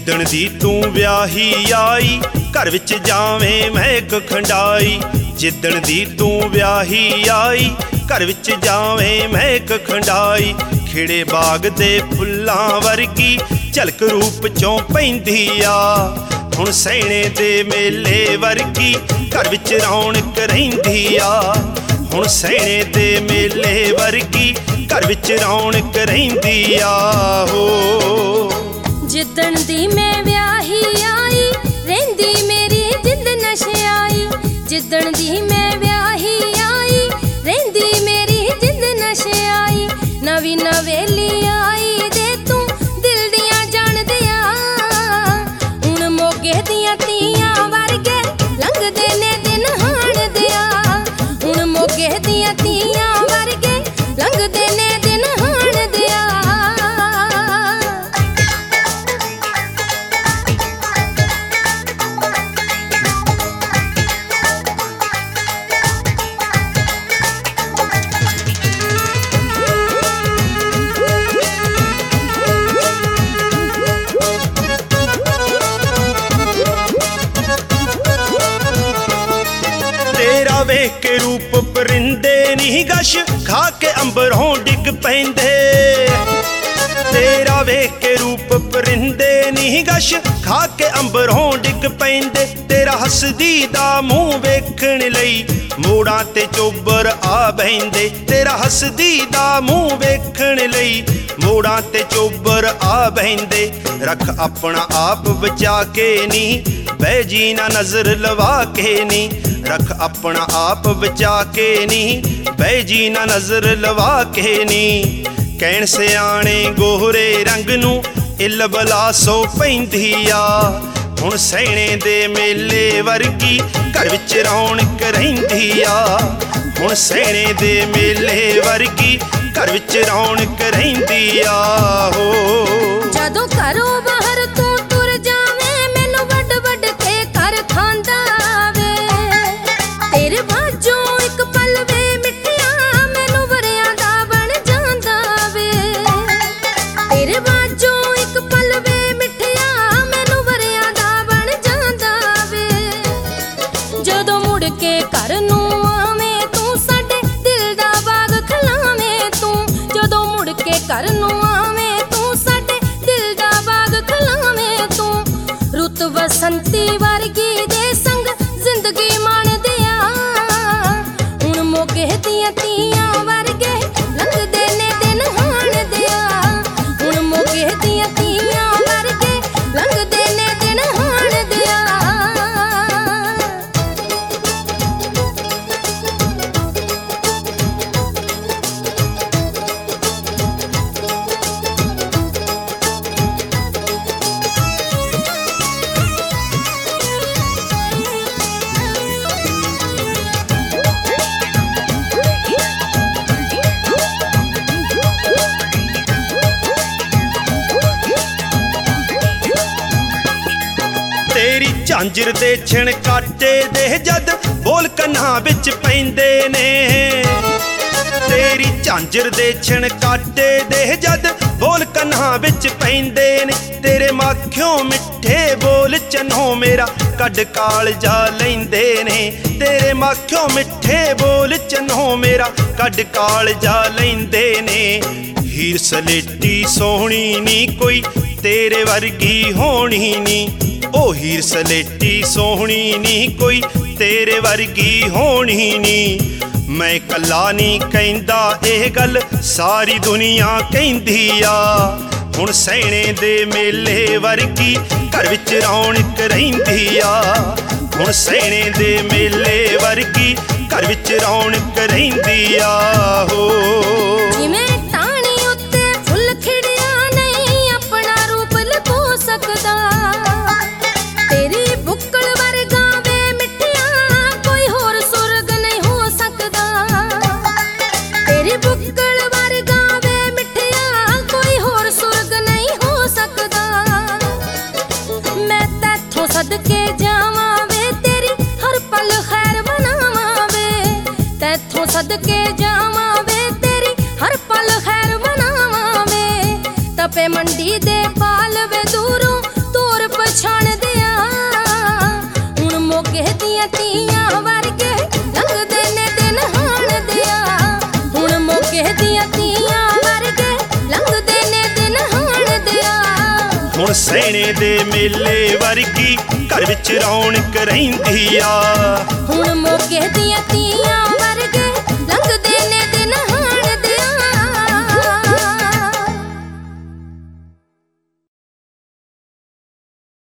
ਜਿੱਦਣ ਦੀ ਤੂੰ ਵਿਆਹੀ ਆਈ घर विच जावें महक खंडाई। जिदण दी तू व्याही आई घर विच जावें महक खंडाई। खिड़े बाग दे फुल्लां वर्गी झलक रूप चों पैंदी आ। हुण सैणे दे मेले वर्गी घर विच रौनक रहिंदी आ। हुण सैणे दे मेले वर्गी घर विच रौनक रहिंदी आ। हो जिदण दी मैं व्याही आई रहिंदी मेरी जिंद नशयाई। जिदण दी मैं व्याही आई रहिंदी मेरी जिंद नशयाई। नवी नवेली आई दे तू दिल दियां जान दिया। हुण मोगे दियां तियां वर्गे लंघदे ने दिन हाण दिया। हुण मोगे दियां तियां वर्गे लंघदे ने दिन हाण दिया। तेरा वेख के रूप परिंदे नी गश खा के अंबरों डिग पैंदे। तेरा वेख के रूप परिंदे नी गश खा के अंबरों डिग पैंदे। तेरा हसदी दा मूंह वेखण लई मोड़ां ते चोबर आ बहिंदे। तेरा हसदी दा मूंह वेखण लई मोड़ां ते चोबर आ बहिंदे। रख अपना आप बचा के नी बैजी ना नजर लवा के नी। रख अपना आप बचा के नी बैजी ना नजर लवा के नी। कहण सियाणे गोहरे रंग नू इल बला सो पैंदी आ। हुण सैणे दे मेले वर्गी घर विच रौनक रहिंदी आ। हुण सैणे दे मेले वर्गी घर विच रौनक रहिंदी आ। हो जदों घरों बाहर तू तुर जावें मैनू वड वड के कर खांदा वे। तेरे बाजों एक पल वे मिठिया मैनू वरियां दा बन जांदा वे। तेरे बाजों एक पल वे मिठिया मैनू वरियां दा बन जांदा वे। जदों मुड़ के घर नू आवें तू साडे दिल दा बाग खलावें तू। जदों मुड़ के घर नू आवें तू साडे दिल दा बाग खलावें तू। रुत बसंती वर्गी दे संग जिंदगी मान दिया। हुण मोगे दियां तियां वर्गे लंघदे ने दिन हाण दिया। हुण मोगे दियां तियां वर्गे लंघदे ने दिन हाण दिया। तेरी झांजर दे छिण काटे दे जद बोल कन्हां विच पैंदे ने। तेरी झांजर दे छिण काटे दे जद बोल कन्हां विच पैंदे ने। तेरे माखियों मिठे बोल चन्हों मेरा कड कालजा लैंदे ने। तेरे माखियों मिठे बोल चन्हों मेरा कड कालजा लैंदे ने। हीर सलेटी सोहणी नी कोई तेरे वर्गी होनी नी। ओ हीर सलेटी सोहणी नी कोई तेरे वर्गी होनी नी। मैं कल्ला नी कहंदा एह गल सारी दुनिया कहंदी आ। हुण सैणे दे मेले वर्गी घर विच रौनक रहिंदी आ। हुण सैणे दे मेले वर्गी घर विच रौनक रहिंदी आ। हो जिवें टाणी उत्ते फुल खिड़िया नहीं अपना रूप लुको सकदा। तेरी बुक्कल वर्गा वे मिठिया कोई होर सुरग नहीं हो सकदा। तेरी बुक्कल वर्गा वे मिठिया कोई होर सुरग नहीं हो सकदा। मैं तैथों सदके जावां वे तेरी हर पल खैर बनावां वे। तैथों सदके जावां वे तेरी हर पल खैर बनावां वे। तपे मंडी दे पाल वे दूरों तोर ਦੀਆਂ ਤੀਆਂ ਵਰਗੇ ਲੰਘਦੇ ਨੇ ਦਿਨ ਹਾਣ ਦਿਆ ਹੁਣ ਮੋਕੇ ਦੀਆਂ ਤੀਆਂ ਵਰਗੇ ਲੰਘਦੇ ਨੇ ਦਿਨ ਹਾਣ ਦਿਆ ਹੁਣ ਸੈਣੇ ਦੇ ਮੇਲੇ ਵਰਗੀ ਘਰ ਵਿੱਚ ਰੌਣਕ ਰਹਿੰਦੀ ਆ ਹੁਣ ਮੋਕੇ ਦੀਆਂ ਤੀਆਂ